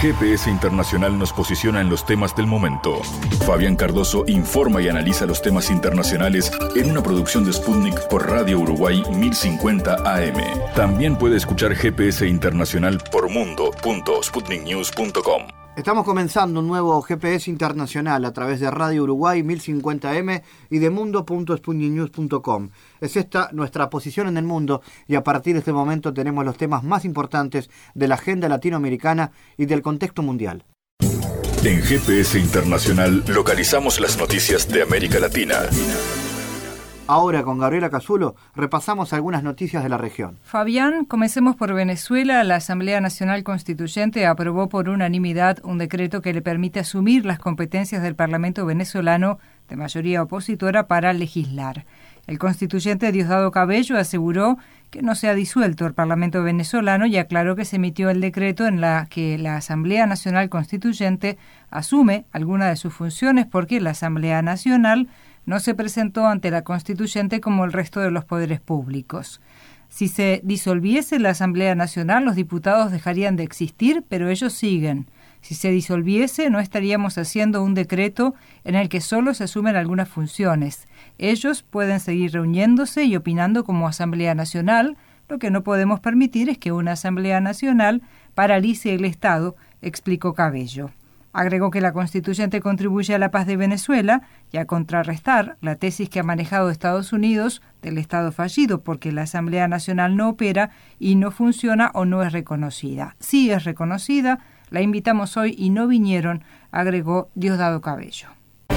GPS Internacional nos posiciona en los temas del momento. Fabián Cardoso informa y analiza los temas internacionales en una producción de Sputnik por Radio Uruguay 1050 AM. También puede escuchar GPS Internacional por mundo.sputniknews.com. Estamos comenzando un nuevo GPS Internacional a través de Radio Uruguay 1050M y de mundo.sputniknews.com. Es esta nuestra posición en el mundo y a partir de este momento tenemos los temas más importantes de la agenda latinoamericana y del contexto mundial. En GPS Internacional localizamos las noticias de América Latina. Ahora, con Gabriela Casulo, repasamos algunas noticias de la región. Fabián, comencemos por Venezuela. La Asamblea Nacional Constituyente aprobó por unanimidad un decreto que le permite asumir las competencias del Parlamento venezolano de mayoría opositora para legislar. El constituyente Diosdado Cabello aseguró que no se ha disuelto el Parlamento venezolano y aclaró que se emitió el decreto en la que la Asamblea Nacional Constituyente asume algunas de sus funciones porque la Asamblea Nacional no se presentó ante la Constituyente como el resto de los poderes públicos. Si se disolviese la Asamblea Nacional, los diputados dejarían de existir, pero ellos siguen. Si se disolviese, no estaríamos haciendo un decreto en el que solo se asumen algunas funciones. Ellos pueden seguir reuniéndose y opinando como Asamblea Nacional. Lo que no podemos permitir es que una Asamblea Nacional paralice el Estado, explicó Cabello. Agregó que la constituyente contribuye a la paz de Venezuela y a contrarrestar la tesis que ha manejado Estados Unidos del Estado fallido porque la Asamblea Nacional no opera y no funciona o no es reconocida. Sí es reconocida, la invitamos hoy y no vinieron, agregó Diosdado Cabello.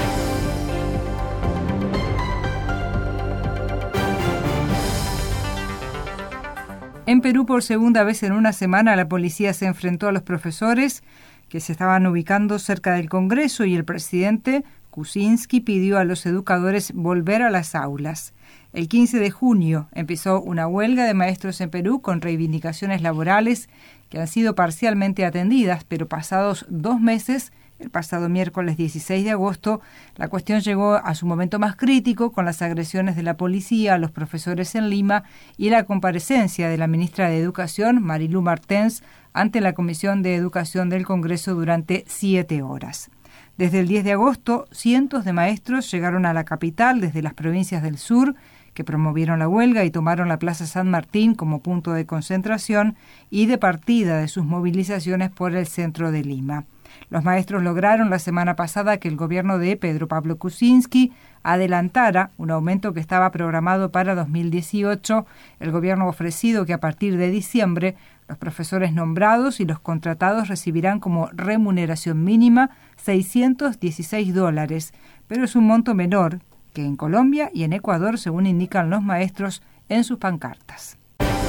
En Perú, por segunda vez en una semana, la policía se enfrentó a los profesores que se estaban ubicando cerca del Congreso y el presidente Kuczynski pidió a los educadores volver a las aulas. El 15 de junio empezó una huelga de maestros en Perú con reivindicaciones laborales que han sido parcialmente atendidas, pero pasados 2 meses, el pasado miércoles 16 de agosto, la cuestión llegó a su momento más crítico con las agresiones de la policía a los profesores en Lima y la comparecencia de la ministra de Educación, Marilú Martens, ante la Comisión de Educación del Congreso durante 7 horas. Desde el 10 de agosto, cientos de maestros llegaron a la capital desde las provincias del sur, que promovieron la huelga y tomaron la Plaza San Martín como punto de concentración y de partida de sus movilizaciones por el centro de Lima. Los maestros lograron la semana pasada que el gobierno de Pedro Pablo Kuczynski adelantara un aumento que estaba programado para 2018. El gobierno ha ofrecido que a partir de diciembre los profesores nombrados y los contratados recibirán como remuneración mínima $616, pero es un monto menor que en Colombia y en Ecuador, según indican los maestros en sus pancartas.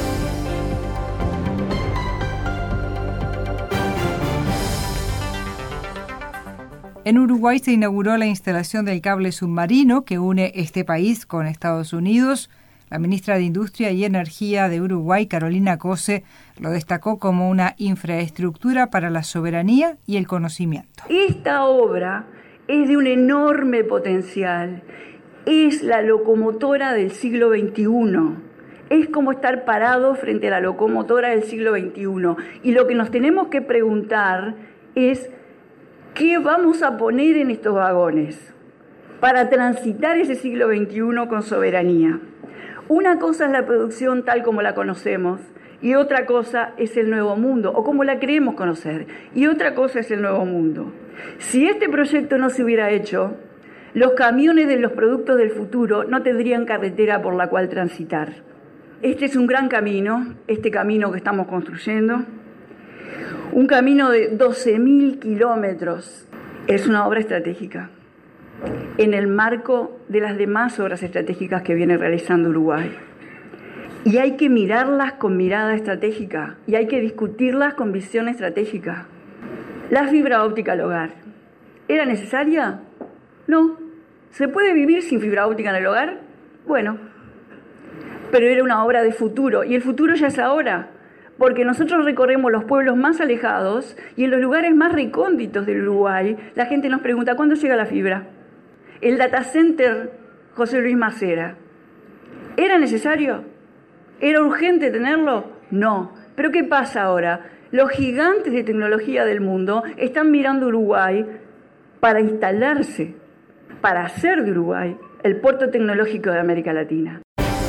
En Uruguay se inauguró la instalación del cable submarino que une este país con Estados Unidos. La ministra de Industria y Energía de Uruguay, Carolina Cose, lo destacó como una infraestructura para la soberanía y el conocimiento. Esta obra es de un enorme potencial. Es la locomotora del siglo XXI. Es como estar parado frente a la locomotora del siglo XXI. Y lo que nos tenemos que preguntar es ¿qué vamos a poner en estos vagones para transitar ese siglo XXI con soberanía? Una cosa es la producción tal como la conocemos y otra cosa es el nuevo mundo, o como la queremos conocer, y otra cosa es el nuevo mundo. Si este proyecto no se hubiera hecho, los camiones de los productos del futuro no tendrían carretera por la cual transitar. Este es un gran camino, este camino que estamos construyendo. Un camino de 12.000 kilómetros. Es una obra estratégica en el marco de las demás obras estratégicas que viene realizando Uruguay. Y hay que mirarlas con mirada estratégica y hay que discutirlas con visión estratégica. La fibra óptica al hogar, ¿era necesaria? No. ¿Se puede vivir sin fibra óptica en el hogar? Bueno, pero era una obra de futuro y el futuro ya es ahora. Porque nosotros recorremos los pueblos más alejados y en los lugares más recónditos del Uruguay, la gente nos pregunta, ¿cuándo llega la fibra? El data center José Luis Macera, ¿era necesario? ¿Era urgente tenerlo? No. ¿Pero qué pasa ahora? Los gigantes de tecnología del mundo están mirando Uruguay para instalarse, para hacer de Uruguay el puerto tecnológico de América Latina.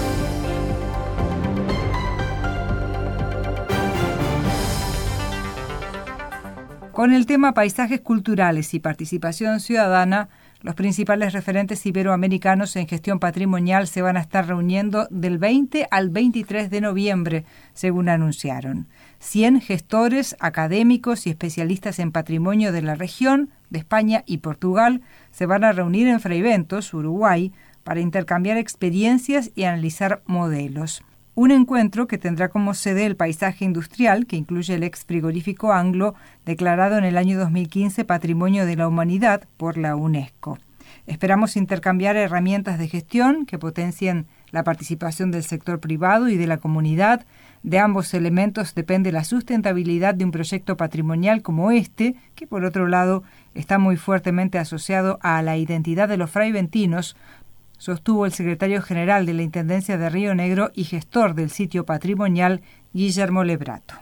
Con el tema paisajes culturales y participación ciudadana, los principales referentes iberoamericanos en gestión patrimonial se van a estar reuniendo del 20 al 23 de noviembre, según anunciaron. 100 gestores, académicos y especialistas en patrimonio de la región, de España y Portugal, se van a reunir en Freiventos, Uruguay, para intercambiar experiencias y analizar modelos. Un encuentro que tendrá como sede el paisaje industrial, que incluye el ex frigorífico Anglo, declarado en el año 2015 Patrimonio de la Humanidad por la UNESCO. Esperamos intercambiar herramientas de gestión que potencien la participación del sector privado y de la comunidad. De ambos elementos depende la sustentabilidad de un proyecto patrimonial como este, que por otro lado está muy fuertemente asociado a la identidad de los fraiventinos, sostuvo el secretario general de la Intendencia de Río Negro y gestor del sitio patrimonial, Guillermo Lebrato.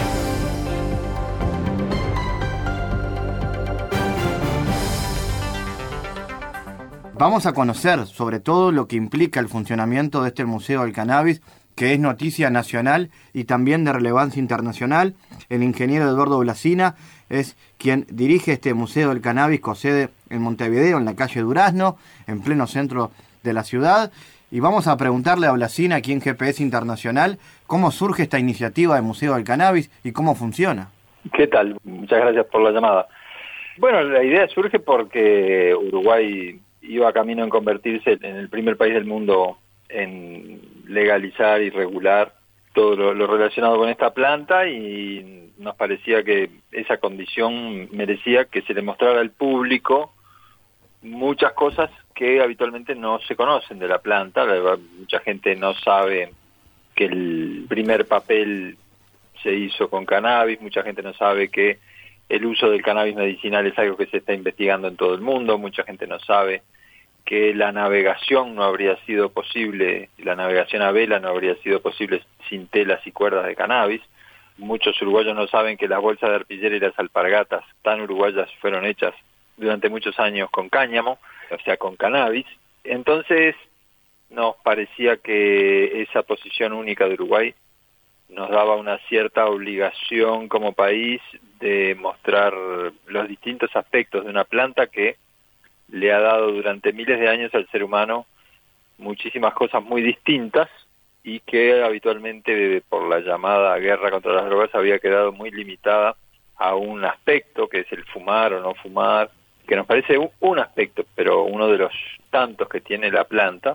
Vamos a conocer sobre todo lo que implica el funcionamiento de este Museo del Cannabis, que es noticia nacional y también de relevancia internacional. El ingeniero Eduardo Blasina es quien dirige este Museo del Cannabis con sede en Montevideo, en la calle Durazno, en pleno centro de la ciudad. Y vamos a preguntarle a Blasina, aquí en GPS Internacional, cómo surge esta iniciativa del Museo del Cannabis y cómo funciona. ¿Qué tal? Muchas gracias por la llamada. Bueno, la idea surge porque Uruguay iba camino en convertirse en el primer país del mundo en legalizar y regular todo lo relacionado con esta planta, y nos parecía que esa condición merecía que se le mostrara al público muchas cosas que habitualmente no se conocen de la planta. Mucha gente no sabe que el primer papel se hizo con cannabis, mucha gente no sabe que el uso del cannabis medicinal es algo que se está investigando en todo el mundo, mucha gente no sabe que la navegación no habría sido posible, la navegación a vela no habría sido posible sin telas y cuerdas de cannabis. Muchos uruguayos no saben que las bolsas de arpillera y las alpargatas tan uruguayas fueron hechas durante muchos años con cáñamo, o sea, con cannabis. Entonces nos parecía que esa posición única de Uruguay nos daba una cierta obligación como país de mostrar los distintos aspectos de una planta que le ha dado durante miles de años al ser humano muchísimas cosas muy distintas, y que habitualmente por la llamada guerra contra las drogas había quedado muy limitada a un aspecto, que es el fumar o no fumar, que nos parece un aspecto, pero uno de los tantos que tiene la planta.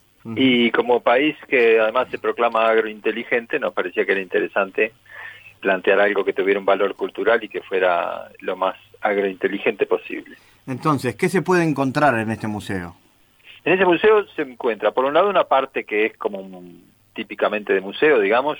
Y como país que además se proclama agrointeligente, nos parecía que era interesante plantear algo que tuviera un valor cultural y que fuera lo más agrointeligente posible. Entonces, ¿qué se puede encontrar en este museo? En ese museo se encuentra, por un lado, una parte que es como típicamente de museo, digamos,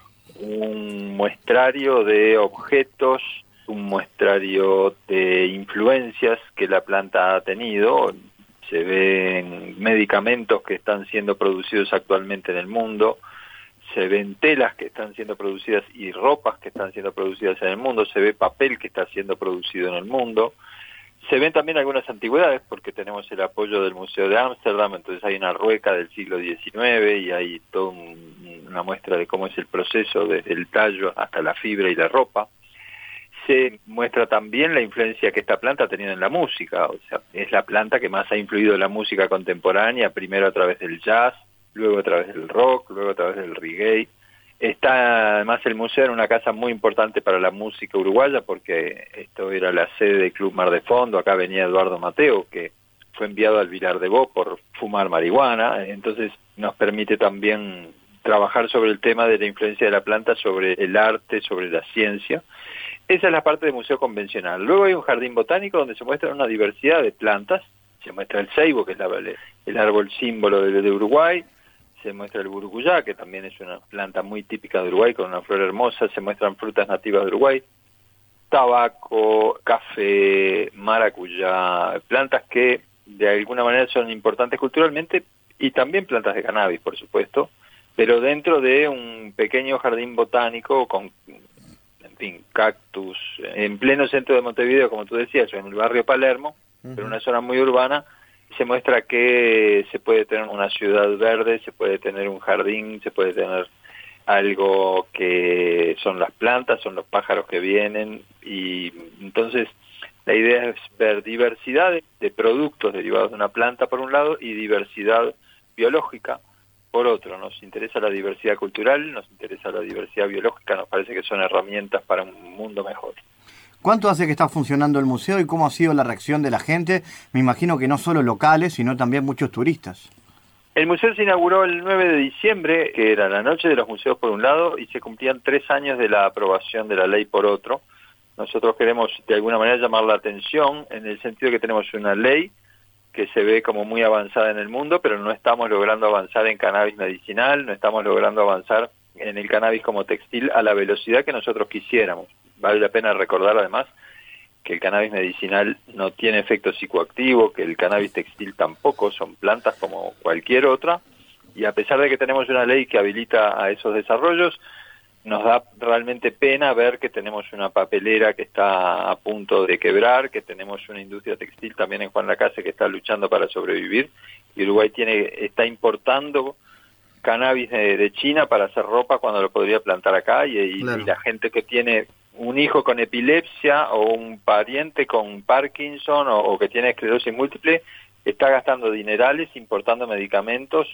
un muestrario de objetos, un muestrario de influencias que la planta ha tenido. Se ven medicamentos que están siendo producidos actualmente en el mundo, se ven telas que están siendo producidas y ropas que están siendo producidas en el mundo, se ve papel que está siendo producido en el mundo, se ven también algunas antigüedades porque tenemos el apoyo del Museo de Ámsterdam, entonces hay una rueca del siglo XIX y hay toda una muestra de cómo es el proceso desde el tallo hasta la fibra y la ropa. Se muestra también la influencia que esta planta ha tenido en la música, o sea, es la planta que más ha influido en la música contemporánea, primero a través del jazz, luego a través del rock, luego a través del reggae. Está además el museo en una casa muy importante para la música uruguaya, porque esto era la sede del Club Mar de Fondo. Acá venía Eduardo Mateo, que fue enviado al Vilar de Bo por fumar marihuana, entonces nos permite también trabajar sobre el tema de la influencia de la planta sobre el arte, sobre la ciencia. Esa es la parte del museo convencional. Luego hay un jardín botánico donde se muestra una diversidad de plantas. Se muestra el ceibo, que es el árbol símbolo de Uruguay. Se muestra el burucuyá, que también es una planta muy típica de Uruguay, con una flor hermosa. Se muestran frutas nativas de Uruguay. Tabaco, café, maracuyá, plantas que de alguna manera son importantes culturalmente, y también plantas de cannabis, por supuesto, pero dentro de un pequeño jardín botánico con cactus, en pleno centro de Montevideo, como tú decías, en el barrio Palermo, pero una zona muy urbana, se muestra que se puede tener una ciudad verde, se puede tener un jardín, se puede tener algo que son las plantas, son los pájaros que vienen, y entonces la idea es ver diversidad de productos derivados de una planta por un lado y diversidad biológica por otro. Nos interesa la diversidad cultural, nos interesa la diversidad biológica, nos parece que son herramientas para un mundo mejor. ¿Cuánto hace que está funcionando el museo y cómo ha sido la reacción de la gente? Me imagino que no solo locales, sino también muchos turistas. El museo se inauguró el 9 de diciembre, que era la noche de los museos por un lado, y se cumplían 3 años de la aprobación de la ley por otro. Nosotros queremos de alguna manera llamar la atención en el sentido de que tenemos una ley que se ve como muy avanzada en el mundo, pero no estamos logrando avanzar en cannabis medicinal, no estamos logrando avanzar en el cannabis como textil a la velocidad que nosotros quisiéramos. Vale la pena recordar además que el cannabis medicinal no tiene efecto psicoactivo, que el cannabis textil tampoco, son plantas como cualquier otra, y a pesar de que tenemos una ley que habilita a esos desarrollos, nos da realmente pena ver que tenemos una papelera que está a punto de quebrar, que tenemos una industria textil también en Juan Lacase que está luchando para sobrevivir, y Uruguay está importando cannabis de China para hacer ropa cuando lo podría plantar acá, y la gente que tiene un hijo con epilepsia o un pariente con Parkinson o que tiene esclerosis múltiple está gastando dinerales importando medicamentos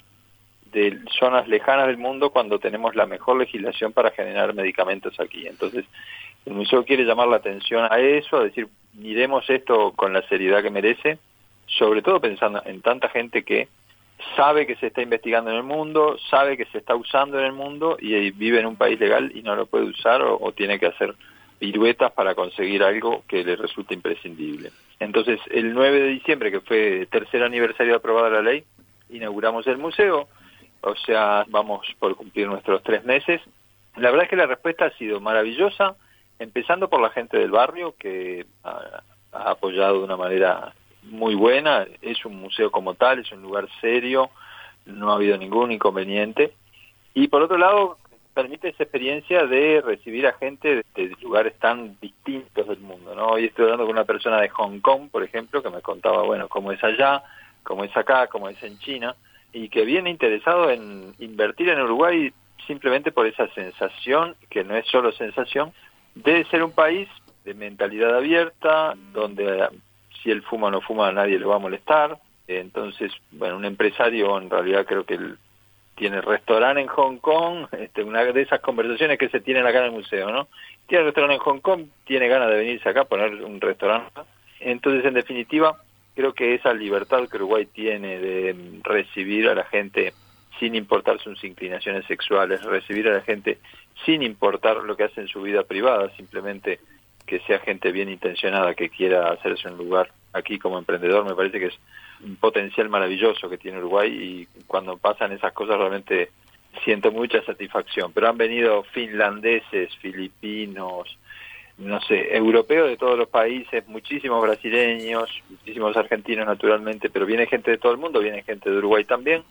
de zonas lejanas del mundo cuando tenemos la mejor legislación para generar medicamentos aquí. Entonces, el museo quiere llamar la atención a eso, a decir, miremos esto con la seriedad que merece, sobre todo pensando en tanta gente que sabe que se está investigando en el mundo, sabe que se está usando en el mundo y vive en un país legal y no lo puede usar o tiene que hacer piruetas para conseguir algo que le resulta imprescindible. Entonces, el 9 de diciembre, que fue el tercer aniversario de aprobada la ley, inauguramos el museo, o sea, vamos por cumplir nuestros 3 meses. La verdad es que la respuesta ha sido maravillosa, empezando por la gente del barrio, que ha apoyado de una manera muy buena. Es un museo como tal, es un lugar serio, no ha habido ningún inconveniente. Y por otro lado, permite esa experiencia de recibir a gente de lugares tan distintos del mundo, ¿no? Hoy estoy hablando con una persona de Hong Kong, por ejemplo, que me contaba, bueno, cómo es allá, cómo es acá, cómo es en China, y que viene interesado en invertir en Uruguay simplemente por esa sensación, que no es solo sensación, de ser un país de mentalidad abierta, donde si él fuma o no fuma a nadie le va a molestar. Entonces, bueno, un empresario en realidad creo que él tiene restaurante en Hong Kong, una de esas conversaciones que se tienen acá en el museo, ¿no? Tiene restaurante en Hong Kong, tiene ganas de venirse acá a poner un restaurante. Entonces, en definitiva, creo que esa libertad que Uruguay tiene de recibir a la gente sin importar sus inclinaciones sexuales, recibir a la gente sin importar lo que hace en su vida privada, simplemente que sea gente bien intencionada, que quiera hacerse un lugar aquí como emprendedor, me parece que es un potencial maravilloso que tiene Uruguay, y cuando pasan esas cosas realmente siento mucha satisfacción. Pero han venido finlandeses, filipinos, no sé, europeos de todos los países, muchísimos brasileños, muchísimos argentinos naturalmente, pero viene gente de todo el mundo, viene gente de Uruguay también.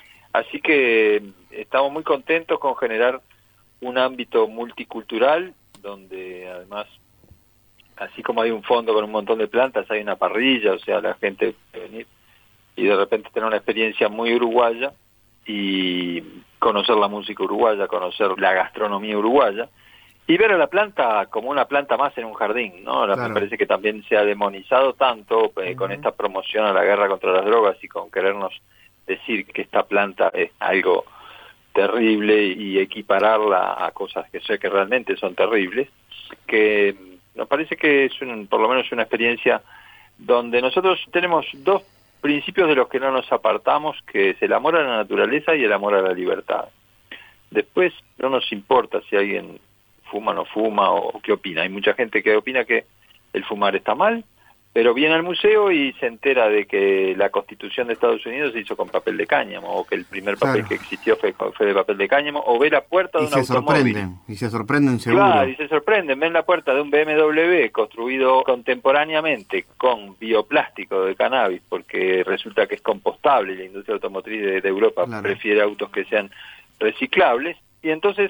Así que estamos muy contentos con generar un ámbito multicultural, donde además, así como hay un fondo con un montón de plantas, hay una parrilla, o sea, la gente puede venir y de repente tener una experiencia muy uruguaya y conocer la música uruguaya, conocer la gastronomía uruguaya y ver a la planta como una planta más en un jardín, ¿no? Claro. Me parece que también se ha demonizado tanto con esta promoción a la guerra contra las drogas y con querernos decir que esta planta es algo terrible y equipararla a cosas que sé que realmente son terribles, que nos parece que es por lo menos una experiencia donde nosotros tenemos 2 principios de los que no nos apartamos, que es el amor a la naturaleza y el amor a la libertad. Después no nos importa si alguien fuma o no fuma o qué opina. Hay mucha gente que opina que el fumar está mal, pero viene al museo y se entera de que la Constitución de Estados Unidos se hizo con papel de cáñamo, o que el primer papel que existió fue de papel de cáñamo, o ve la puerta de un automóvil. Y se sorprenden seguro. Claro, y se sorprenden, ven la puerta de un BMW construido contemporáneamente con bioplástico de cannabis, porque resulta que es compostable y la industria automotriz de Europa prefiere autos que sean reciclables, y entonces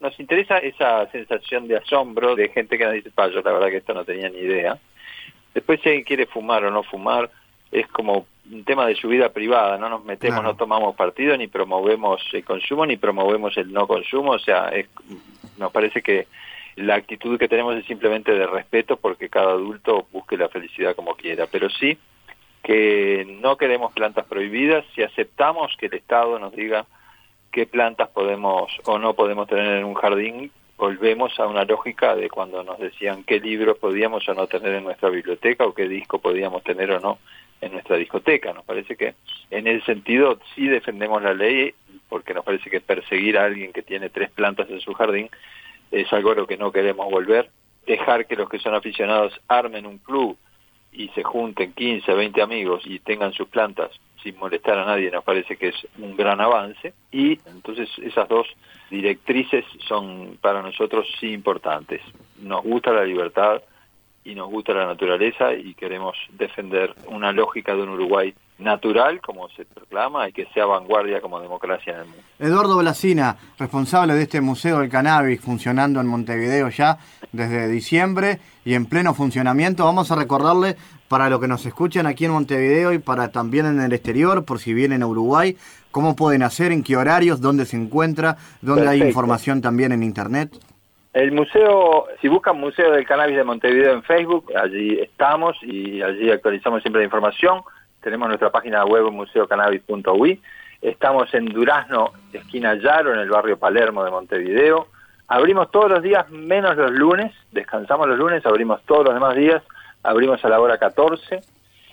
nos interesa esa sensación de asombro de gente que nos dice, yo la verdad que esto no tenía ni idea. Después si alguien quiere fumar o no fumar, es como un tema de su vida privada, no nos metemos, claro. No tomamos partido, ni promovemos el consumo, ni promovemos el no consumo, o sea, nos parece que la actitud que tenemos es simplemente de respeto porque cada adulto busque la felicidad como quiera, pero sí que no queremos plantas prohibidas, si aceptamos que el Estado nos diga qué plantas podemos o no podemos tener en un jardín, volvemos a una lógica de cuando nos decían qué libros podíamos o no tener en nuestra biblioteca o qué disco podíamos tener o no en nuestra discoteca. Nos parece que en ese sentido sí defendemos la ley porque nos parece que perseguir a alguien que tiene 3 plantas en su jardín es algo a lo que no queremos volver. Dejar que los que son aficionados armen un club y se junten 15, 20 amigos y tengan sus plantas sin molestar a nadie, nos parece que es un gran avance, y entonces esas 2 directrices son para nosotros sí importantes. Nos gusta la libertad y nos gusta la naturaleza y queremos defender una lógica de un Uruguay natural, como se proclama, y que sea vanguardia como democracia en el mundo. Eduardo Blasina, responsable de este Museo del Cannabis, funcionando en Montevideo ya desde diciembre y en pleno funcionamiento. Vamos a recordarle para los que nos escuchan aquí en Montevideo y para también en el exterior, por si vienen a Uruguay, cómo pueden hacer, en qué horarios, dónde se encuentra, dónde Perfecto. Hay información también en Internet. El museo, si buscan Museo del Cannabis de Montevideo en Facebook, allí estamos y allí actualizamos siempre la información. Tenemos nuestra página web museocannabis.ui. Estamos en Durazno, esquina Yaro, en el barrio Palermo de Montevideo. Abrimos todos los días menos los lunes, descansamos los lunes, abrimos todos los demás días, abrimos a la hora 14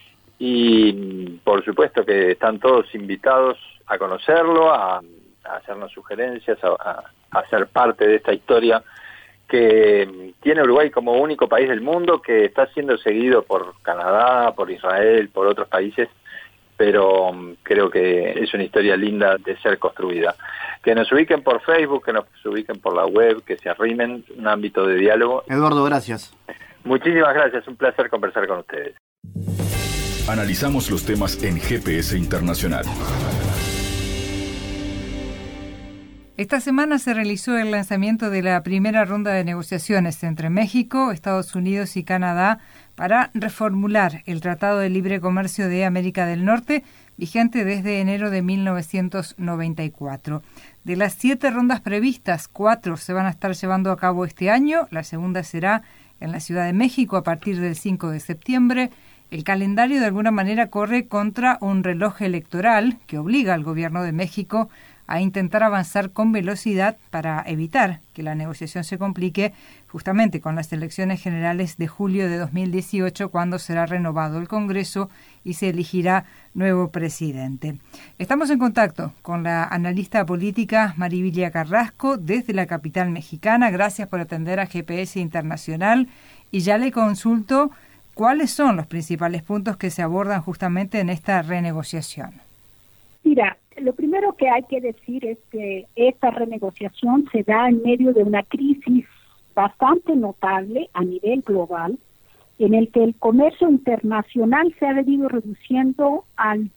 y por supuesto que están todos invitados a conocerlo, a hacernos sugerencias, a ser parte de esta historia que tiene Uruguay como único país del mundo, que está siendo seguido por Canadá, por Israel, por otros países, pero creo que es una historia linda de ser construida. Que nos ubiquen por Facebook, que nos ubiquen por la web, que se arrimen, un ámbito de diálogo. Eduardo, gracias. Muchísimas gracias, un placer conversar con ustedes. Analizamos los temas en GPS Internacional. Esta semana se realizó el lanzamiento de la primera ronda de negociaciones entre México, Estados Unidos y Canadá para reformular el Tratado de Libre Comercio de América del Norte, vigente desde enero de 1994. De las 7 rondas previstas, 4 se van a estar llevando a cabo este año. La segunda será en la Ciudad de México a partir del 5 de septiembre. El calendario de alguna manera corre contra un reloj electoral que obliga al gobierno de México a intentar avanzar con velocidad para evitar que la negociación se complique justamente con las elecciones generales de julio de 2018, cuando será renovado el Congreso y se elegirá nuevo presidente. Estamos en contacto con la analista política Marivilia Carrasco desde la capital mexicana. Gracias por atender a GPS Internacional y ya le consulto cuáles son los principales puntos que se abordan justamente en esta renegociación. Mira, lo primero que hay que decir es que esta renegociación se da en medio de una crisis bastante notable a nivel global, en el que el comercio internacional se ha venido reduciendo al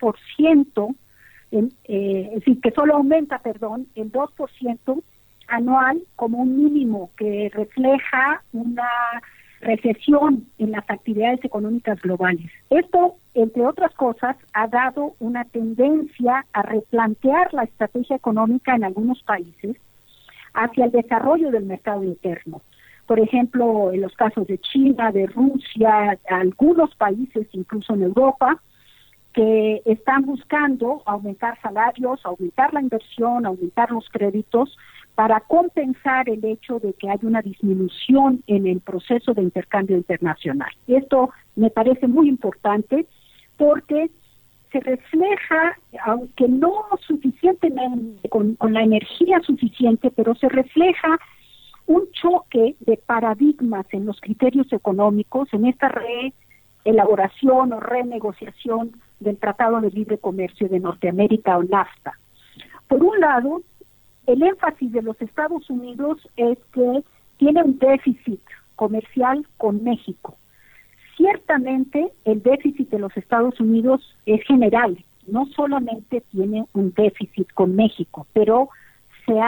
2%, es decir, que solo aumenta, el 2% anual como un mínimo que refleja una recesión en las actividades económicas globales. Esto, entre otras cosas, ha dado una tendencia a replantear la estrategia económica en algunos países hacia el desarrollo del mercado interno. Por ejemplo, en los casos de China, de Rusia, algunos países, incluso en Europa, que están buscando aumentar salarios, aumentar la inversión, aumentar los créditos, para compensar el hecho de que hay una disminución en el proceso de intercambio internacional. Esto me parece muy importante porque se refleja, aunque no suficientemente, con la energía suficiente, pero se refleja un choque de paradigmas en los criterios económicos, en esta reelaboración o renegociación del Tratado de Libre Comercio de Norteamérica o NAFTA. Por un lado, el énfasis de los Estados Unidos es que tiene un déficit comercial con México. Ciertamente, el déficit de los Estados Unidos es general, no solamente tiene un déficit con México, pero se ha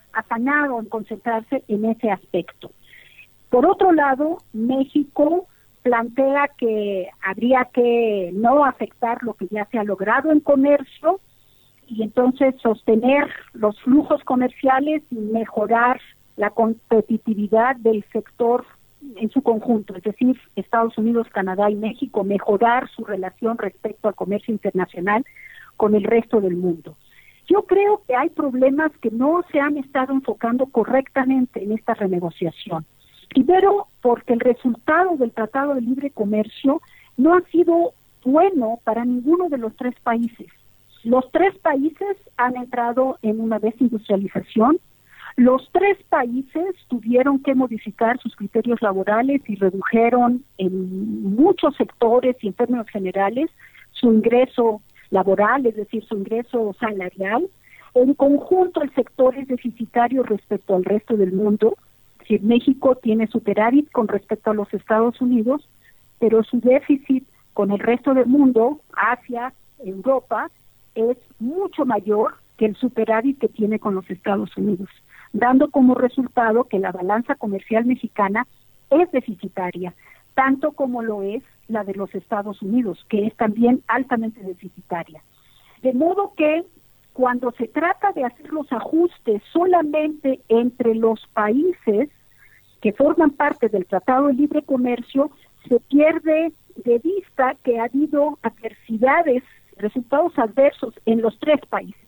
afanado en concentrarse en ese aspecto. Por otro lado, México plantea que habría que no afectar lo que ya se ha logrado en comercio y entonces sostener los flujos comerciales y mejorar la competitividad del sector en su conjunto, es decir, Estados Unidos, Canadá y México, mejorar su relación respecto al comercio internacional con el resto del mundo. Yo creo que hay problemas que no se han estado enfocando correctamente en esta renegociación. Primero, porque el resultado del Tratado de Libre Comercio no ha sido bueno para ninguno de los tres países. Los tres países han entrado en una desindustrialización. Los tres países tuvieron que modificar sus criterios laborales y redujeron en muchos sectores y en términos generales su ingreso laboral, es decir, su ingreso salarial. En conjunto, el sector es deficitario respecto al resto del mundo. Es decir, México tiene superávit con respecto a los Estados Unidos, pero su déficit con el resto del mundo, Asia, Europa, es mucho mayor que el superávit que tiene con los Estados Unidos, dando como resultado que la balanza comercial mexicana es deficitaria, tanto como lo es la de los Estados Unidos, que es también altamente deficitaria. De modo que cuando se trata de hacer los ajustes solamente entre los países que forman parte del Tratado de Libre Comercio, se pierde de vista que ha habido adversidades, resultados adversos en los tres países.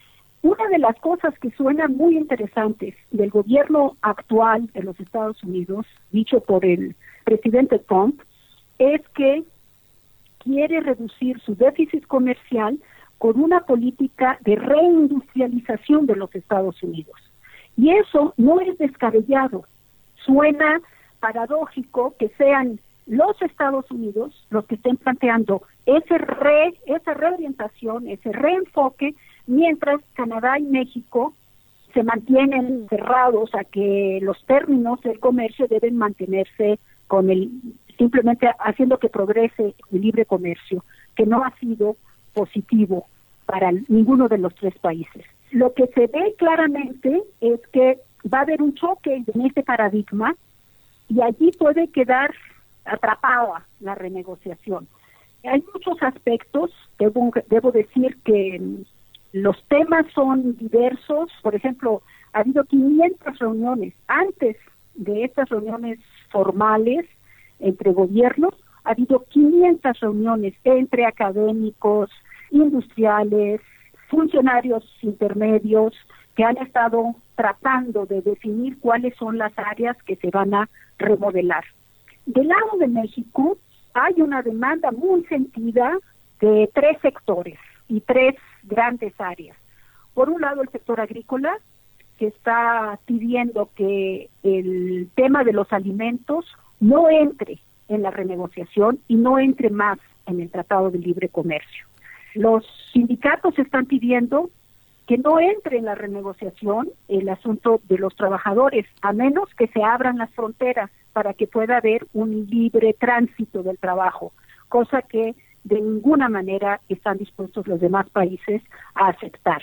Una de las cosas que suenan muy interesantes del gobierno actual de los Estados Unidos, dicho por el presidente Trump, es que quiere reducir su déficit comercial con una política de reindustrialización de los Estados Unidos. Y eso no es descabellado. Suena paradójico que sean los Estados Unidos los que estén planteando esa reorientación, ese reenfoque, mientras Canadá y México se mantienen cerrados a que los términos del comercio deben mantenerse con simplemente haciendo que progrese el libre comercio, que no ha sido positivo para ninguno de los tres países. Lo que se ve claramente es que va a haber un choque en este paradigma y allí puede quedar atrapada la renegociación. Hay muchos aspectos, debo decir que los temas son diversos. Por ejemplo, ha habido 500 reuniones. Antes de estas reuniones formales entre gobiernos, ha habido 500 reuniones entre académicos, industriales, funcionarios intermedios, que han estado tratando de definir cuáles son las áreas que se van a remodelar. Del lado de México hay una demanda muy sentida de tres sectores y tres grandes áreas. Por un lado, el sector agrícola, que está pidiendo que el tema de los alimentos no entre en la renegociación y no entre más en el Tratado de Libre Comercio. Los sindicatos están pidiendo que no entre en la renegociación el asunto de los trabajadores, a menos que se abran las fronteras para que pueda haber un libre tránsito del trabajo, cosa que de ninguna manera están dispuestos los demás países a aceptar.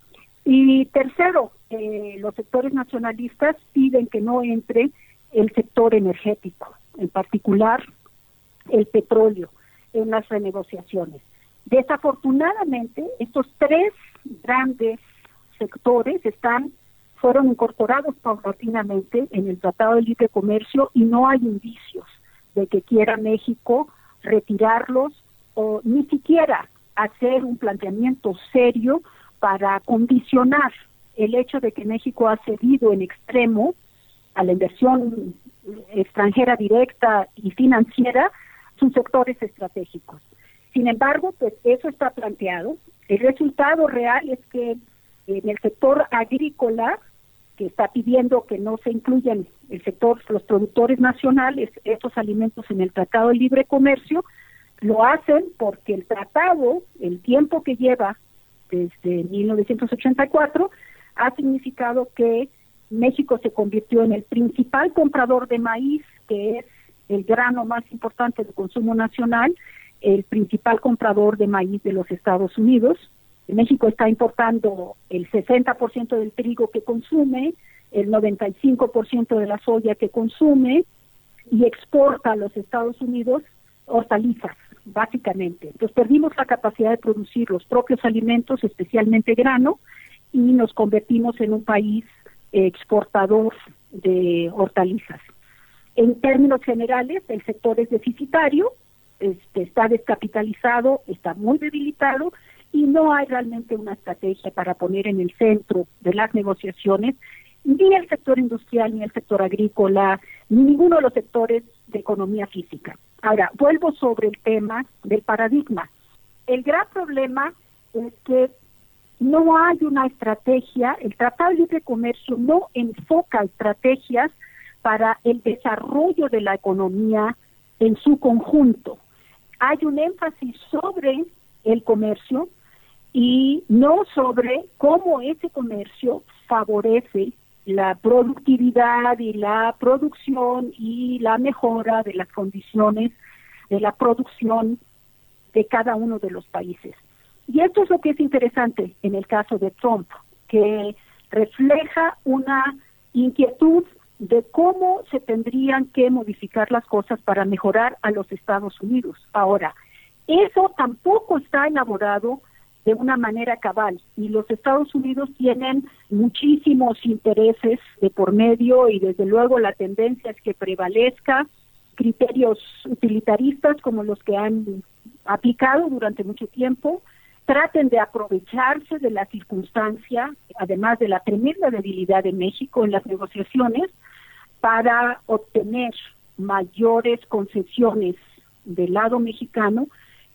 Y tercero, los sectores nacionalistas piden que no entre el sector energético, en particular el petróleo, en las renegociaciones. Desafortunadamente, estos tres grandes sectores fueron incorporados paulatinamente en el Tratado de Libre Comercio y no hay indicios de que quiera México retirarlos o ni siquiera hacer un planteamiento serio para condicionar el hecho de que México ha cedido en extremo a la inversión extranjera directa y financiera sus sectores estratégicos. Sin embargo, pues eso está planteado. El resultado real es que en el sector agrícola, que está pidiendo que no se incluyan los productores nacionales, estos alimentos en el Tratado de Libre Comercio, lo hacen porque el tratado, el tiempo que lleva desde 1984, ha significado que México se convirtió en el principal comprador de maíz, que es el grano más importante de consumo nacional, el principal comprador de maíz de los Estados Unidos, México está importando el 60% del trigo que consume, el 95% de la soya que consume, y exporta a los Estados Unidos hortalizas, básicamente. Entonces perdimos la capacidad de producir los propios alimentos, especialmente grano, y nos convertimos en un país exportador de hortalizas. En términos generales, el sector es deficitario, está descapitalizado, está muy debilitado, y no hay realmente una estrategia para poner en el centro de las negociaciones ni el sector industrial, ni el sector agrícola, ni ninguno de los sectores de economía física. Ahora, vuelvo sobre el tema del paradigma. El gran problema es que no hay una estrategia, el Tratado de Libre Comercio no enfoca estrategias para el desarrollo de la economía en su conjunto. Hay un énfasis sobre el comercio y no sobre cómo ese comercio favorece la productividad y la producción y la mejora de las condiciones de la producción de cada uno de los países. Y esto es lo que es interesante en el caso de Trump, que refleja una inquietud de cómo se tendrían que modificar las cosas para mejorar a los Estados Unidos. Ahora, eso tampoco está elaborado de una manera cabal, y los Estados Unidos tienen muchísimos intereses de por medio, y desde luego la tendencia es que prevalezca criterios utilitaristas como los que han aplicado durante mucho tiempo, traten de aprovecharse de la circunstancia, además de la tremenda debilidad de México en las negociaciones, para obtener mayores concesiones del lado mexicano,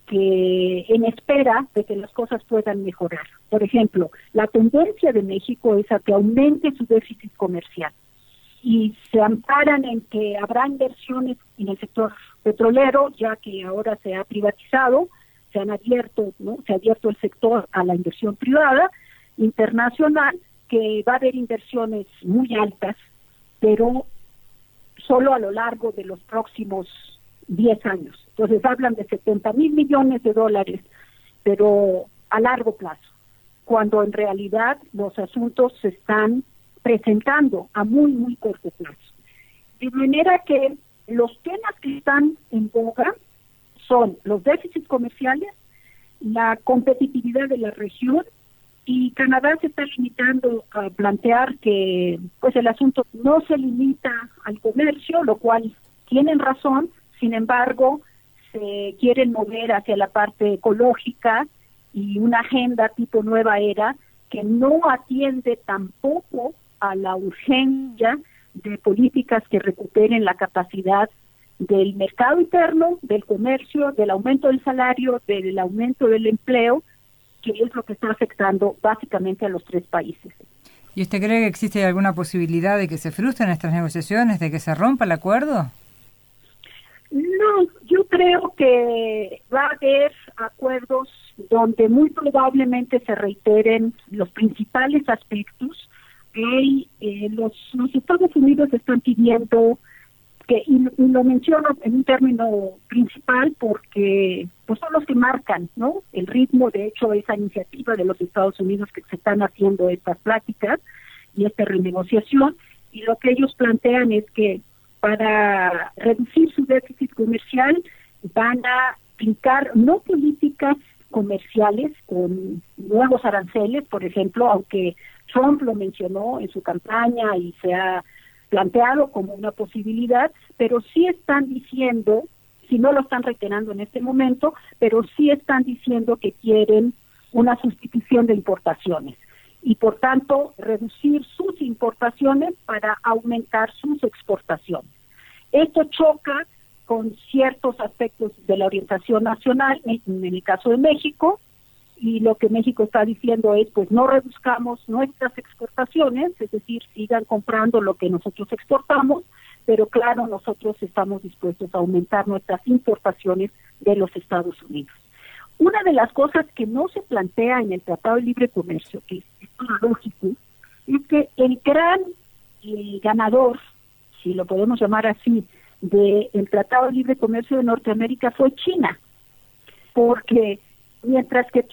que en espera de que las cosas puedan mejorar. Por ejemplo, la tendencia de México es a que aumente su déficit comercial, y se amparan en que habrá inversiones en el sector petrolero, ya que ahora se ha privatizado, se ha abierto el sector a la inversión privada internacional, que va a haber inversiones muy altas, pero solo a lo largo de los próximos 10 años. Entonces hablan de 70,000 millones de dólares, pero a largo plazo, cuando en realidad los asuntos se están presentando a muy, muy corto plazo. De manera que los temas que están en boga son los déficits comerciales, la competitividad de la región, y Canadá se está limitando a plantear que pues el asunto no se limita al comercio, lo cual tienen razón. Sin embargo, se quieren mover hacia la parte ecológica y una agenda tipo nueva era que no atiende tampoco a la urgencia de políticas que recuperen la capacidad del mercado interno, del comercio, del aumento del salario, del aumento del empleo, que es lo que está afectando básicamente a los tres países. ¿Y usted cree que existe alguna posibilidad de que se frustren estas negociaciones, de que se rompa el acuerdo? No, yo creo que va a haber acuerdos donde muy probablemente se reiteren los principales aspectos que los Estados Unidos están pidiendo, que, y lo menciono en un término principal porque pues son los que marcan, ¿no?, el ritmo. De hecho, esa iniciativa de los Estados Unidos que se están haciendo estas pláticas y esta renegociación, y lo que ellos plantean es que para reducir su déficit comercial van a aplicar no políticas comerciales con nuevos aranceles, por ejemplo, aunque Trump lo mencionó en su campaña y se ha planteado como una posibilidad, pero sí están diciendo, si no lo están reiterando en este momento, pero sí están diciendo que quieren una sustitución de importaciones y por tanto reducir sus importaciones para aumentar sus exportaciones. Esto choca con ciertos aspectos de la orientación nacional, en el caso de México, y lo que México está diciendo es, pues no reduzcamos nuestras exportaciones, es decir, sigan comprando lo que nosotros exportamos, pero claro, nosotros estamos dispuestos a aumentar nuestras importaciones de los Estados Unidos. Una de las cosas que no se plantea en el Tratado de Libre Comercio, que es paradójico, es que el gran ganador, si lo podemos llamar así, del Tratado de Libre Comercio de Norteamérica fue China, porque mientras que Trump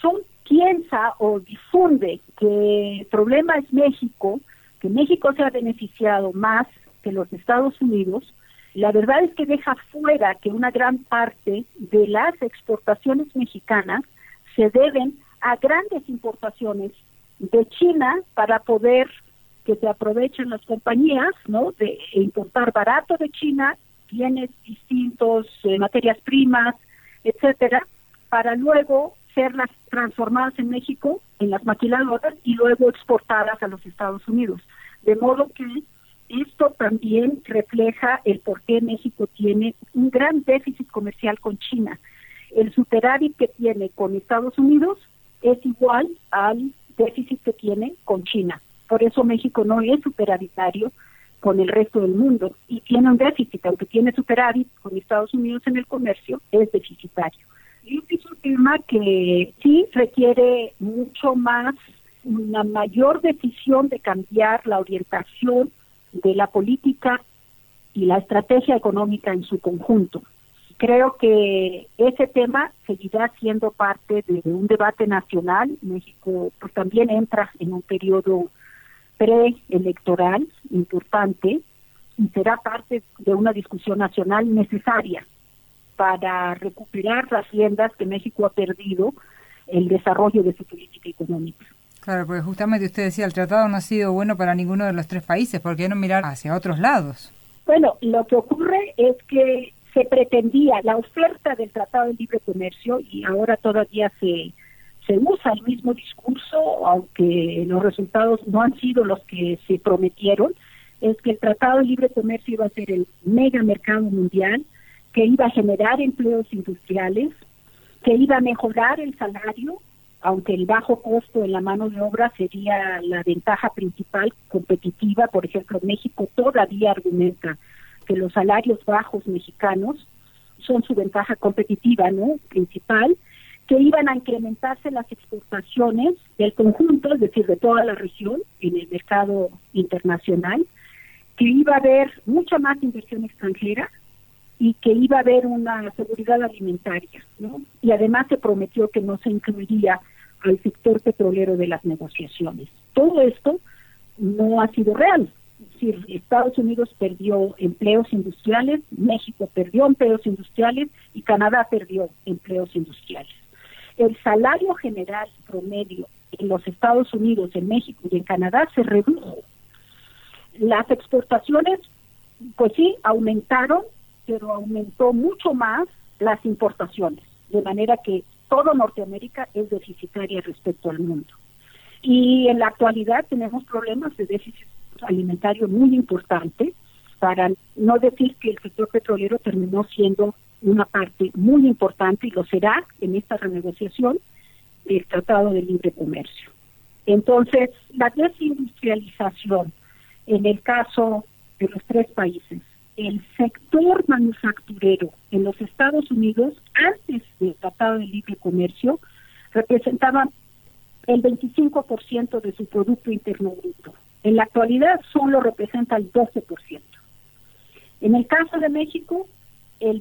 piensa o difunde que el problema es México, que México se ha beneficiado más que los Estados Unidos, la verdad es que deja fuera que una gran parte de las exportaciones mexicanas se deben a grandes importaciones de China para poder que se aprovechen las compañías, ¿no?, de importar barato de China, bienes distintos, materias primas, etcétera, para luego serlas transformadas en México, en las maquiladoras, y luego exportadas a los Estados Unidos. De modo que esto también refleja el por qué México tiene un gran déficit comercial con China. El superávit que tiene con Estados Unidos es igual al déficit que tiene con China. Por eso México no es superavitario con el resto del mundo y tiene un déficit, aunque tiene superávit con Estados Unidos en el comercio, es deficitario. Y este es un tema que sí requiere mucho más, una mayor decisión de cambiar la orientación de la política y la estrategia económica en su conjunto. Creo que ese tema seguirá siendo parte de un debate nacional. México pues también entra en un periodo preelectoral importante y será parte de una discusión nacional necesaria para recuperar las riendas que México ha perdido el desarrollo de su política económica. Claro, porque justamente usted decía, el tratado no ha sido bueno para ninguno de los tres países, ¿por qué no mirar hacia otros lados? Bueno, lo que ocurre es que se pretendía la oferta del Tratado de Libre Comercio, y ahora todavía se usa el mismo discurso, aunque los resultados no han sido los que se prometieron, es que el Tratado de Libre Comercio iba a ser el mega mercado mundial, que iba a generar empleos industriales, que iba a mejorar el salario, aunque el bajo costo en la mano de obra sería la ventaja principal competitiva. Por ejemplo, México todavía argumenta que los salarios bajos mexicanos son su ventaja competitiva, ¿no?, principal, que iban a incrementarse las exportaciones del conjunto, es decir, de toda la región en el mercado internacional, que iba a haber mucha más inversión extranjera y que iba a haber una seguridad alimentaria, ¿no? Y además se prometió que no se incluiría al sector petrolero de las negociaciones. Todo esto no ha sido real. Es decir, Estados Unidos perdió empleos industriales, México perdió empleos industriales y Canadá perdió empleos industriales. El salario general promedio en los Estados Unidos, en México y en Canadá se redujo. Las exportaciones, pues sí, aumentaron, pero aumentó mucho más las importaciones, de manera que todo Norteamérica es deficitaria respecto al mundo. Y en la actualidad tenemos problemas de déficit alimentario muy importante, para no decir que el sector petrolero terminó siendo una parte muy importante, y lo será en esta renegociación del Tratado de Libre Comercio. Entonces, la desindustrialización, en el caso de los tres países, el sector manufacturero en los Estados Unidos, antes del Tratado de Libre Comercio, representaba el 25% de su Producto Interno Bruto. En la actualidad solo representa el 12%. En el caso de México, el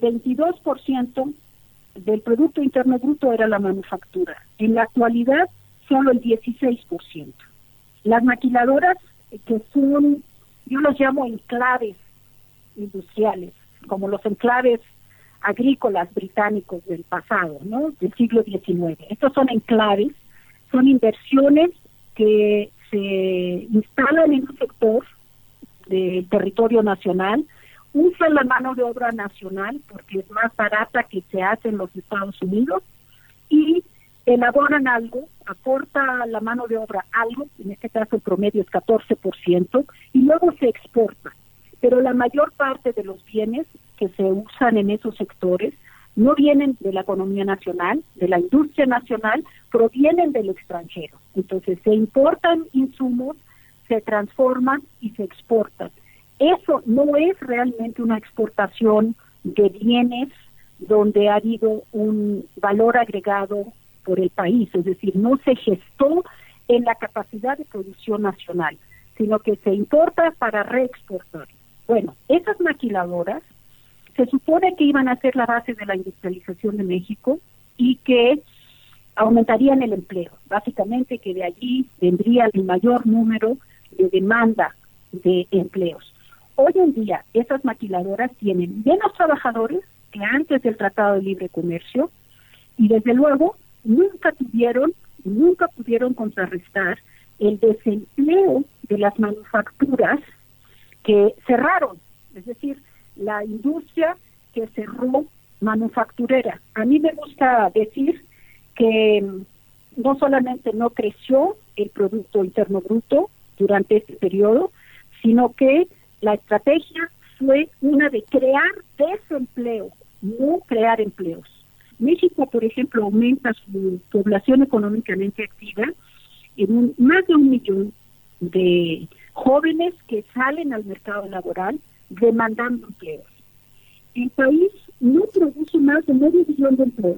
22% del Producto Interno Bruto era la manufactura. En la actualidad, solo el 16%. Las maquiladoras, que son, yo los llamo enclaves industriales, como los enclaves agrícolas británicos del pasado, ¿no?, del siglo XIX. Estos son enclaves, son inversiones que se instalan en un sector del territorio nacional, usan la mano de obra nacional porque es más barata que se hace en los Estados Unidos, y elaboran algo, aporta la mano de obra algo, en este caso el promedio es 14%, y luego se exporta. Pero la mayor parte de los bienes que se usan en esos sectores no vienen de la economía nacional, de la industria nacional, provienen del extranjero. Entonces se importan insumos, se transforman y se exportan. Eso no es realmente una exportación de bienes donde ha habido un valor agregado por el país, es decir, no se gestó en la capacidad de producción nacional, sino que se importa para reexportar. Bueno, esas maquiladoras se supone que iban a ser la base de la industrialización de México y que aumentarían el empleo. Básicamente que de allí vendría el mayor número de demanda de empleos. Hoy en día esas maquiladoras tienen menos trabajadores que antes del Tratado de Libre Comercio y desde luego nunca pudieron contrarrestar el desempleo de las manufacturas que cerraron, es decir, la industria que cerró manufacturera. A mí me gusta decir que no solamente no creció el Producto Interno Bruto durante este periodo, sino que la estrategia fue una de crear desempleo, no crear empleos. México, por ejemplo, aumenta su población económicamente activa en más de 1 millón de jóvenes que salen al mercado laboral demandando empleos. El país no produce más de 9 millones de empleos.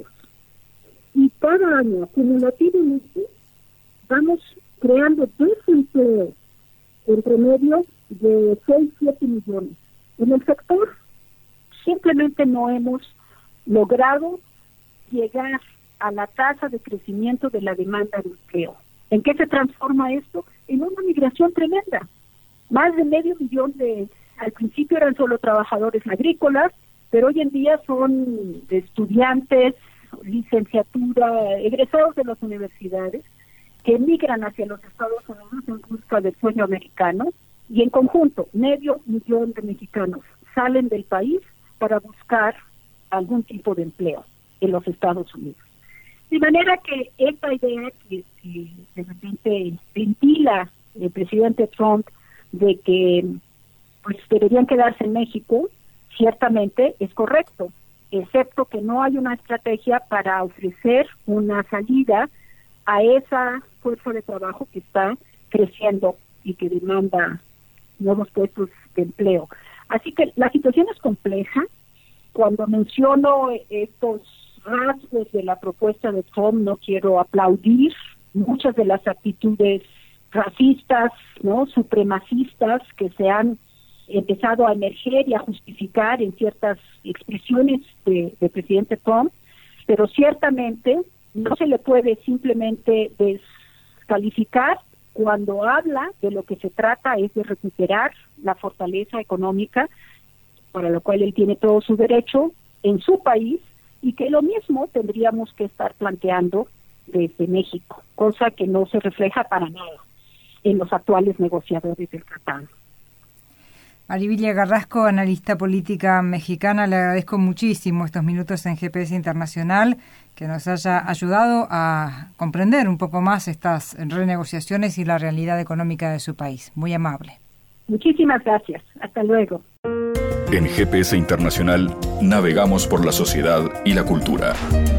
Y cada año, acumulativamente, vamos creando desempleo en promedio de 6-7 millones. En el sector simplemente no hemos logrado llegar a la tasa de crecimiento de la demanda de empleo. ¿En qué se transforma esto? En una migración tremenda. Más de 500 000 al principio eran solo trabajadores agrícolas, pero hoy en día son estudiantes, licenciatura, egresados de las universidades, que emigran hacia los Estados Unidos en busca del sueño americano, y en conjunto, 500 000 de mexicanos salen del país para buscar algún tipo de empleo en los Estados Unidos. De manera que esta idea que de repente ventila el presidente Trump de que pues deberían quedarse en México, ciertamente es correcto, excepto que no hay una estrategia para ofrecer una salida a esa fuerza de trabajo que está creciendo y que demanda nuevos puestos de empleo. Así que la situación es compleja. Cuando menciono estos rasgos de la propuesta de Trump, no quiero aplaudir muchas de las actitudes racistas, ¿no?, supremacistas que se han empezado a emerger y a justificar en ciertas expresiones de presidente Trump, pero ciertamente no se le puede simplemente descalificar cuando habla de lo que se trata es de recuperar la fortaleza económica, para lo cual él tiene todo su derecho en su país, y que lo mismo tendríamos que estar planteando desde México, cosa que no se refleja para nada en los actuales negociadores del tratado. Maribilia Carrasco, analista política mexicana, le agradezco muchísimo estos minutos en GPS Internacional, que nos haya ayudado a comprender un poco más estas renegociaciones y la realidad económica de su país. Muy amable. Muchísimas gracias. Hasta luego. En GPS Internacional navegamos por la sociedad y la cultura.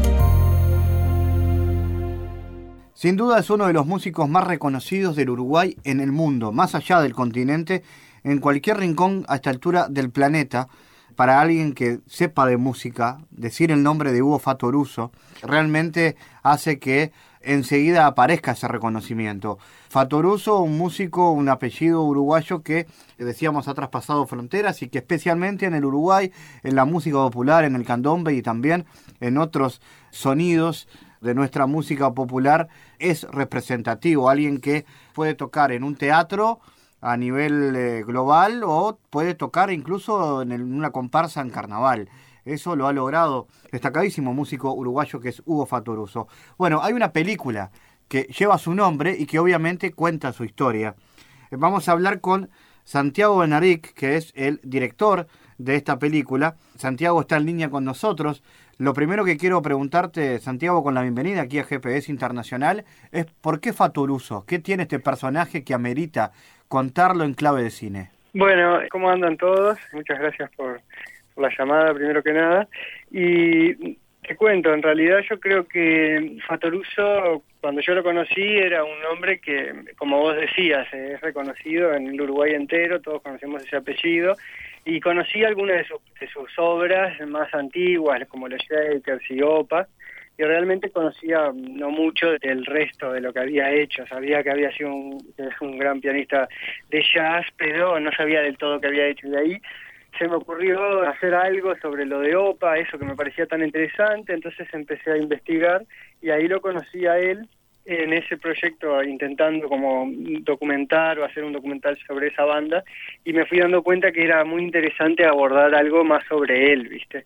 Sin duda es uno de los músicos más reconocidos del Uruguay en el mundo, más allá del continente, en cualquier rincón a esta altura del planeta. Para alguien que sepa de música, decir el nombre de Hugo Fattoruso realmente hace que enseguida aparezca ese reconocimiento. Fattoruso, un músico, un apellido uruguayo que, decíamos, ha traspasado fronteras y que especialmente en el Uruguay, en la música popular, en el candombe y también en otros sonidos de nuestra música popular, es representativo. Alguien que puede tocar en un teatro a nivel global o puede tocar incluso en una comparsa en carnaval. Eso lo ha logrado destacadísimo músico uruguayo que es Hugo Fattoruso. Bueno, hay una película que lleva su nombre y que obviamente cuenta su historia. Vamos a hablar con Santiago Benaric, que es el director de esta película. Santiago está en línea con nosotros. Lo primero que quiero preguntarte, Santiago, con la bienvenida aquí a GPS Internacional, es ¿por qué Fattoruso? ¿Qué tiene este personaje que amerita contarlo en clave de cine? Bueno, ¿cómo andan todos? Muchas gracias por la llamada, primero que nada. Y te cuento, en realidad yo creo que Fattoruso, cuando yo lo conocí, era un hombre que, como vos decías, es reconocido en el Uruguay entero, todos conocemos ese apellido, y conocí algunas de sus obras más antiguas, como Los Shakers y Opa, y realmente conocía no mucho del resto de lo que había hecho. Sabía que había sido un gran pianista de jazz, pero no sabía del todo qué había hecho. De ahí se me ocurrió hacer algo sobre lo de OPA, eso que me parecía tan interesante, entonces empecé a investigar y ahí lo conocí a él en ese proyecto intentando como documentar o hacer un documental sobre esa banda, y me fui dando cuenta que era muy interesante abordar algo más sobre él, ¿viste?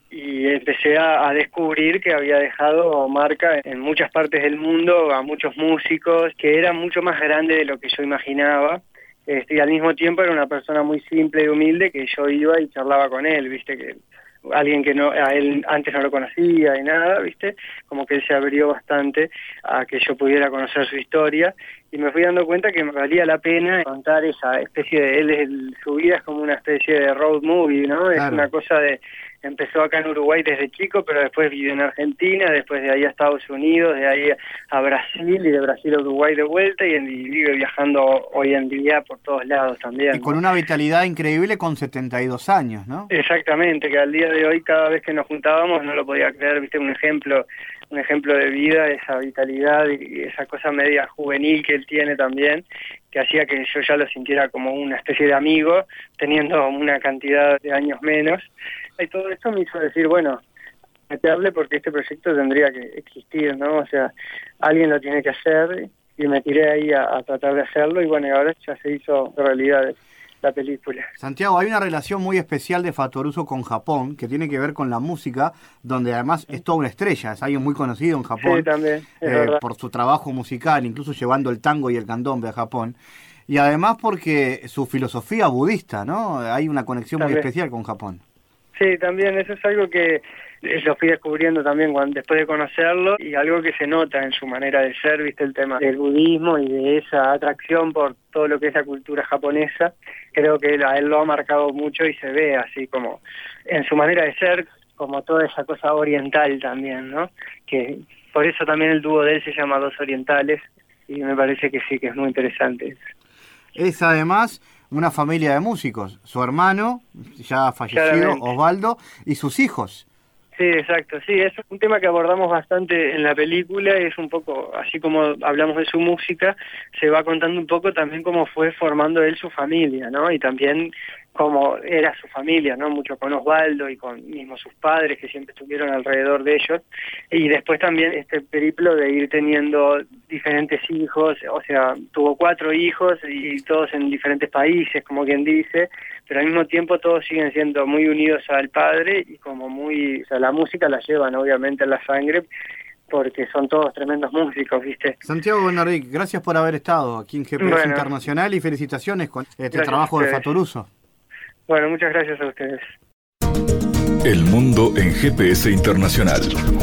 Y empecé a descubrir que había dejado marca en muchas partes del mundo a muchos músicos, que era mucho más grande de lo que yo imaginaba. Y al mismo tiempo era una persona muy simple y humilde, que yo iba y charlaba con él, ¿viste? Que alguien que no a él antes no lo conocía y nada, ¿viste? Como que él se abrió bastante a que yo pudiera conocer su historia, y me fui dando cuenta que me valía la pena contar esa especie de su vida es como una especie de road movie, ¿no? Es una cosa de empezó acá en Uruguay desde chico, pero después vivió en Argentina, después de ahí a Estados Unidos, de ahí a Brasil, y de Brasil a Uruguay de vuelta, y vive viajando hoy en día por todos lados también. Y con una vitalidad increíble con 72 años, ¿no? Exactamente, que al día de hoy cada vez que nos juntábamos no lo podía creer, viste, un ejemplo de vida, esa vitalidad y esa cosa media juvenil que él tiene también, que hacía que yo ya lo sintiera como una especie de amigo, teniendo una cantidad de años menos. Y todo esto me hizo decir, bueno, meterle porque este proyecto tendría que existir, ¿no? O sea, alguien lo tiene que hacer, y me tiré ahí a tratar de hacerlo, y bueno, y ahora ya se hizo realidad la película. Santiago, hay una relación muy especial de Fatoruso con Japón, que tiene que ver con la música, donde además es toda una estrella, es alguien muy conocido en Japón. Sí, también, es verdad. Por su trabajo musical, incluso llevando el tango y el candombe a Japón. Y además porque su filosofía budista, ¿no? Hay una conexión muy especial con Japón. Sí, también eso es algo que lo fui descubriendo también después de conocerlo, y algo que se nota en su manera de ser, viste, el tema del budismo y de esa atracción por todo lo que es la cultura japonesa. Creo que a él lo ha marcado mucho y se ve así como en su manera de ser, como toda esa cosa oriental también, ¿no? Que por eso también el dúo de él se llama Dos Orientales, y me parece que sí, que es muy interesante. Es además una familia de músicos, su hermano, ya fallecido, Osvaldo, y sus hijos. Sí, exacto, sí, es un tema que abordamos bastante en la película, es un poco, así como hablamos de su música, se va contando un poco también cómo fue formando él su familia, ¿no? Y también cómo era su familia, ¿no? Mucho con Osvaldo y con mismo sus padres, que siempre estuvieron alrededor de ellos, y después también este periplo de ir teniendo diferentes hijos, o sea, tuvo 4 hijos y todos en diferentes países, como quien dice, pero al mismo tiempo todos siguen siendo muy unidos al padre, y como muy, o sea, la música la llevan obviamente en la sangre, porque son todos tremendos músicos, ¿viste? Santiago Bernardic, gracias por haber estado aquí en GPS Internacional, y felicitaciones con este trabajo de Fatoruso. Bueno, muchas gracias a ustedes. El mundo en GPS Internacional.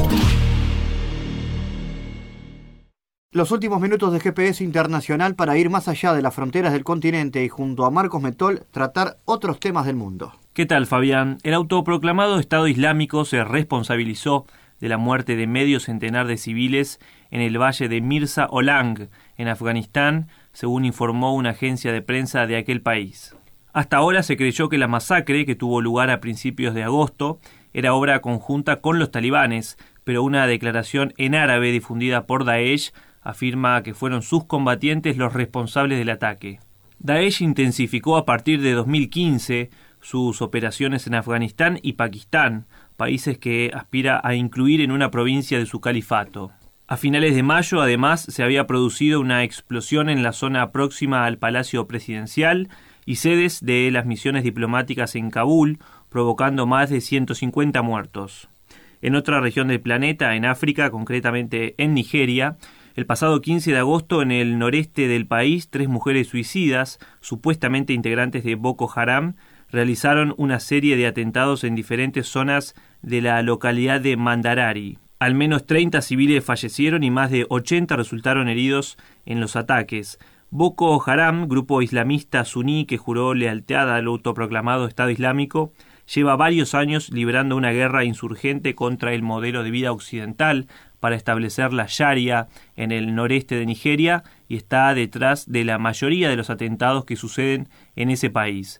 Los últimos minutos de GPS Internacional para ir más allá de las fronteras del continente y junto a Marcos Metol tratar otros temas del mundo. ¿Qué tal, Fabián? El autoproclamado Estado Islámico se responsabilizó de la muerte de medio centenar de civiles en el valle de Mirza Olang, en Afganistán, según informó una agencia de prensa de aquel país. Hasta ahora se creyó que la masacre, que tuvo lugar a principios de agosto, era obra conjunta con los talibanes, pero una declaración en árabe difundida por Daesh afirma que fueron sus combatientes los responsables del ataque. Daesh intensificó a partir de 2015 sus operaciones en Afganistán y Pakistán, países que aspira a incluir en una provincia de su califato. A finales de mayo, además, se había producido una explosión en la zona próxima al Palacio Presidencial y sedes de las misiones diplomáticas en Kabul, provocando más de 150 muertos. En otra región del planeta, en África, concretamente en Nigeria, el pasado 15 de agosto, en el noreste del país, 3 mujeres suicidas, supuestamente integrantes de Boko Haram, realizaron una serie de atentados en diferentes zonas de la localidad de Mandarari. Al menos 30 civiles fallecieron y más de 80 resultaron heridos en los ataques. Boko Haram, grupo islamista suní que juró lealtad al autoproclamado Estado Islámico, lleva varios años librando una guerra insurgente contra el modelo de vida occidental para establecer la Sharia en el noreste de Nigeria y está detrás de la mayoría de los atentados que suceden en ese país.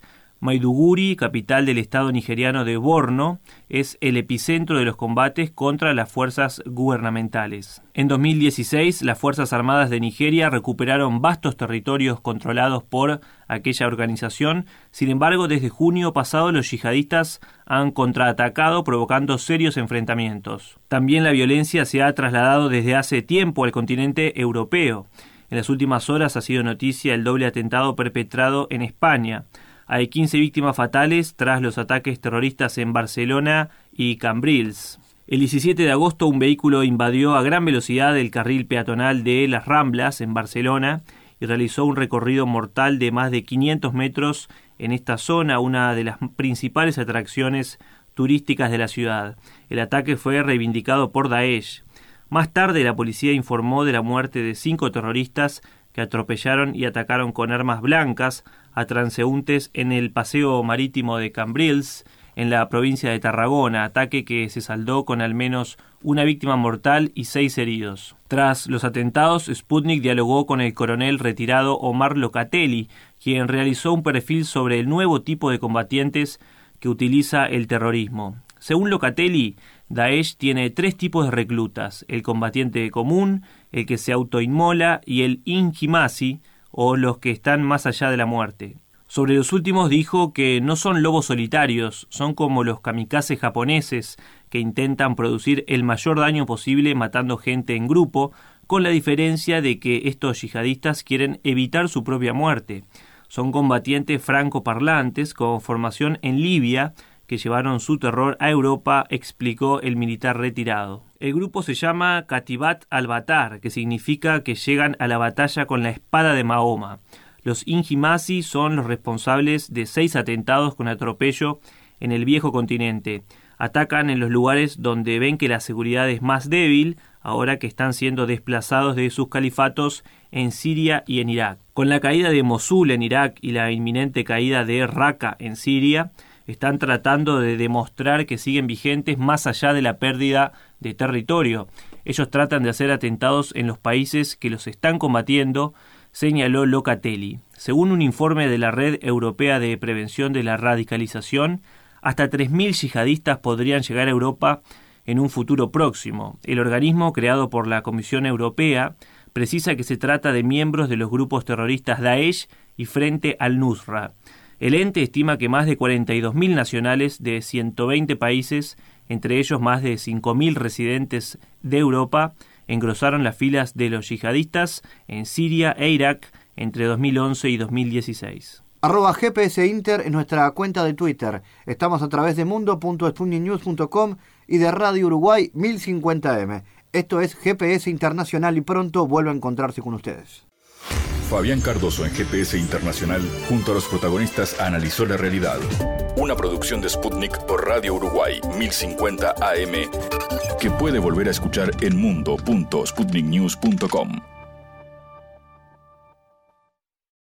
Maiduguri, capital del estado nigeriano de Borno, es el epicentro de los combates contra las fuerzas gubernamentales. En 2016, las Fuerzas Armadas de Nigeria recuperaron vastos territorios controlados por aquella organización. Sin embargo, desde junio pasado los yihadistas han contraatacado, provocando serios enfrentamientos. También la violencia se ha trasladado desde hace tiempo al continente europeo. En las últimas horas ha sido noticia el doble atentado perpetrado en España. Hay 15 víctimas fatales tras los ataques terroristas en Barcelona y Cambrils. El 17 de agosto un vehículo invadió a gran velocidad el carril peatonal de Las Ramblas en Barcelona y realizó un recorrido mortal de más de 500 metros en esta zona, una de las principales atracciones turísticas de la ciudad. El ataque fue reivindicado por Daesh. Más tarde la policía informó de la muerte de 5 terroristas que atropellaron y atacaron con armas blancas a transeúntes en el paseo marítimo de Cambrils, en la provincia de Tarragona, ataque que se saldó con al menos una víctima mortal y 6 heridos. Tras los atentados, Sputnik dialogó con el coronel retirado Omar Locatelli, quien realizó un perfil sobre el nuevo tipo de combatientes que utiliza el terrorismo. Según Locatelli, Daesh tiene 3 tipos de reclutas: el combatiente común, el que se autoinmola y el injimasi, o los que están más allá de la muerte. Sobre los últimos dijo que no son lobos solitarios, son como los kamikazes japoneses que intentan producir el mayor daño posible matando gente en grupo, con la diferencia de que estos yihadistas quieren evitar su propia muerte. Son combatientes francoparlantes con formación en Libia que llevaron su terror a Europa, explicó el militar retirado. El grupo se llama Katibat al-Batar, que significa que llegan a la batalla con la espada de Mahoma. Los Injimasi son los responsables de 6 atentados con atropello en el viejo continente. Atacan en los lugares donde ven que la seguridad es más débil, ahora que están siendo desplazados de sus califatos en Siria y en Irak. Con la caída de Mosul en Irak y la inminente caída de Raqqa en Siria, están tratando de demostrar que siguen vigentes más allá de la pérdida de territorio. Ellos tratan de hacer atentados en los países que los están combatiendo, señaló Locatelli. Según un informe de la Red Europea de Prevención de la Radicalización, hasta 3.000 yihadistas podrían llegar a Europa en un futuro próximo. El organismo, creado por la Comisión Europea, precisa que se trata de miembros de los grupos terroristas Daesh y Frente al-Nusra. El ente estima que más de 42.000 nacionales de 120 países, entre ellos más de 5.000 residentes de Europa, engrosaron las filas de los yihadistas en Siria e Irak entre 2011 y 2016. @GPS Inter es nuestra cuenta de Twitter. Estamos a través de mundo.sputniknews.com y de Radio Uruguay 1050M. Esto es GPS Internacional y pronto vuelvo a encontrarse con ustedes. Fabián Cardoso en GPS Internacional, junto a los protagonistas, analizó la realidad. Una producción de Sputnik por Radio Uruguay 1050 AM, que puede volver a escuchar en mundo.sputniknews.com.